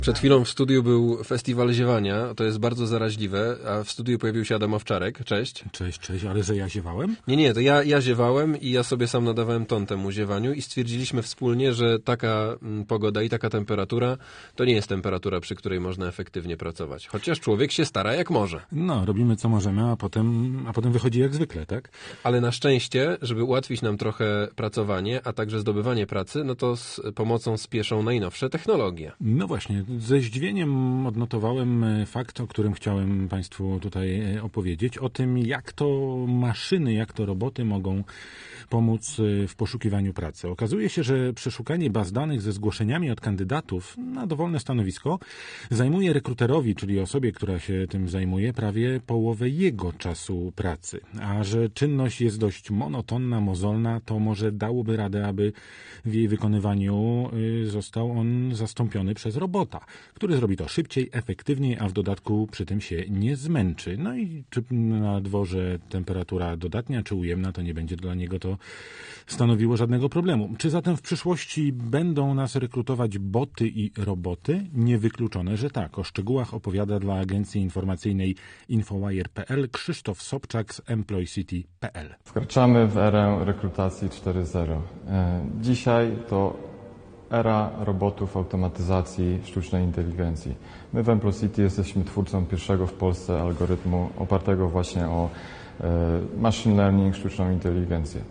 Przed chwilą w studiu był festiwal ziewania, to jest bardzo zaraźliwe, a w studiu pojawił się Adam Owczarek. Cześć. Cześć, ale że ja ziewałem? Nie, to ja ziewałem i ja sobie sam nadawałem ton temu ziewaniu i stwierdziliśmy wspólnie, że taka pogoda i taka temperatura to nie jest temperatura, przy której można efektywnie pracować. Chociaż człowiek się stara jak może. No, robimy co możemy, a potem wychodzi jak zwykle, tak? Ale na szczęście, żeby ułatwić nam trochę pracowanie, a także zdobywanie pracy, no to z pomocą spieszą najnowsze technologie. No właśnie, ze zdziwieniem odnotowałem fakt, o którym chciałem Państwu tutaj opowiedzieć, o tym, jak to maszyny, jak to roboty mogą pomóc w poszukiwaniu pracy. Okazuje się, że przeszukanie baz danych ze zgłoszeniami od kandydatów na dowolne stanowisko zajmuje rekruterowi, czyli osobie, która się tym zajmuje, prawie połowę jego czasu pracy. A że czynność jest dość monotonna, mozolna, to może dałoby radę, aby w jej wykonywaniu został on zastąpiony przez robota, który zrobi to szybciej, efektywniej, a w dodatku przy tym się nie zmęczy. No i czy na dworze temperatura dodatnia czy ujemna, to nie będzie dla niego to stanowiło żadnego problemu. Czy zatem w przyszłości będą nas rekrutować boty i roboty? Niewykluczone, że tak. O szczegółach opowiada dla agencji informacyjnej Infowire.pl Krzysztof Sobczak z EmployCity.pl. Wkraczamy w erę rekrutacji 4.0. Dzisiaj to era robotów, automatyzacji, sztucznej inteligencji. My w EmployCity jesteśmy twórcą pierwszego w Polsce algorytmu opartego właśnie o machine learning, sztuczną inteligencję.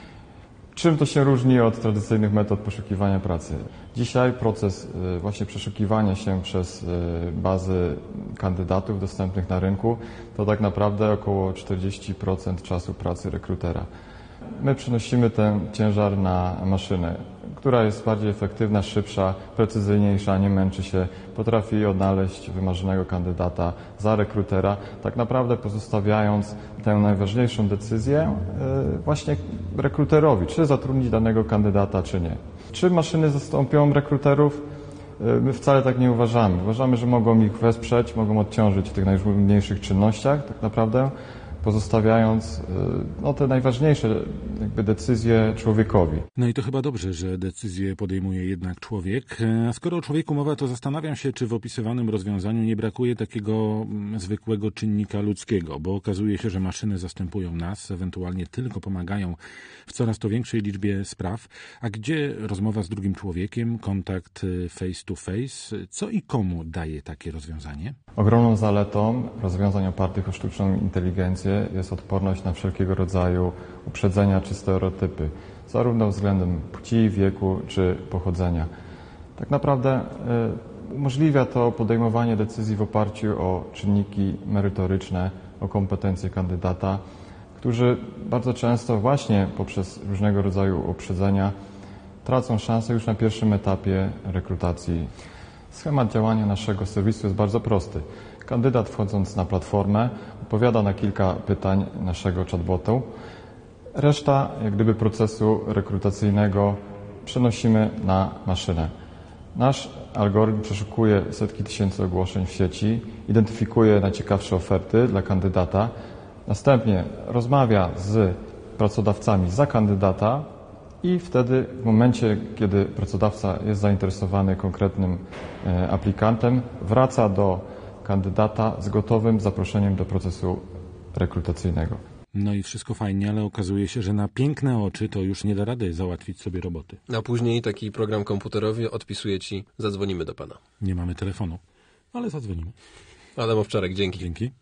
Czym to się różni od tradycyjnych metod poszukiwania pracy? Dzisiaj proces właśnie przeszukiwania się przez bazy kandydatów dostępnych na rynku to tak naprawdę około 40% czasu pracy rekrutera. My przenosimy ten ciężar na maszynę, która jest bardziej efektywna, szybsza, precyzyjniejsza, nie męczy się, potrafi odnaleźć wymarzonego kandydata za rekrutera, tak naprawdę pozostawiając tę najważniejszą decyzję właśnie rekruterowi, czy zatrudnić danego kandydata, czy nie. Czy maszyny zastąpią rekruterów? My wcale tak nie uważamy. Uważamy, że mogą ich wesprzeć, mogą odciążyć w tych najmniejszych czynnościach tak naprawdę, pozostawiając te najważniejsze decyzje człowiekowi. No i to chyba dobrze, że decyzję podejmuje jednak człowiek. A skoro o człowieku mowa, to zastanawiam się, czy w opisywanym rozwiązaniu nie brakuje takiego zwykłego czynnika ludzkiego, bo okazuje się, że maszyny zastępują nas, ewentualnie tylko pomagają w coraz to większej liczbie spraw. A gdzie rozmowa z drugim człowiekiem, kontakt face to face? Co i komu daje takie rozwiązanie? Ogromną zaletą rozwiązań opartych o sztuczną inteligencję jest odporność na wszelkiego rodzaju uprzedzenia czy stereotypy, zarówno względem płci, wieku czy pochodzenia. Tak naprawdę umożliwia to podejmowanie decyzji w oparciu o czynniki merytoryczne, o kompetencje kandydata, którzy bardzo często właśnie poprzez różnego rodzaju uprzedzenia tracą szansę już na pierwszym etapie rekrutacji. Schemat działania naszego serwisu jest bardzo prosty. Kandydat wchodząc na platformę odpowiada na kilka pytań naszego chatbotu. Reszta jak gdyby procesu rekrutacyjnego przenosimy na maszynę. Nasz algorytm przeszukuje setki tysięcy ogłoszeń w sieci, identyfikuje najciekawsze oferty dla kandydata, następnie rozmawia z pracodawcami za kandydata i wtedy w momencie, kiedy pracodawca jest zainteresowany konkretnym aplikantem, wraca do kandydata z gotowym zaproszeniem do procesu rekrutacyjnego. No i wszystko fajnie, ale okazuje się, że na piękne oczy to już nie da rady załatwić sobie roboty. A później taki program komputerowy odpisuje ci, zadzwonimy do pana. Nie mamy telefonu, ale zadzwonimy. Adam Owczarek, dzięki. Dzięki.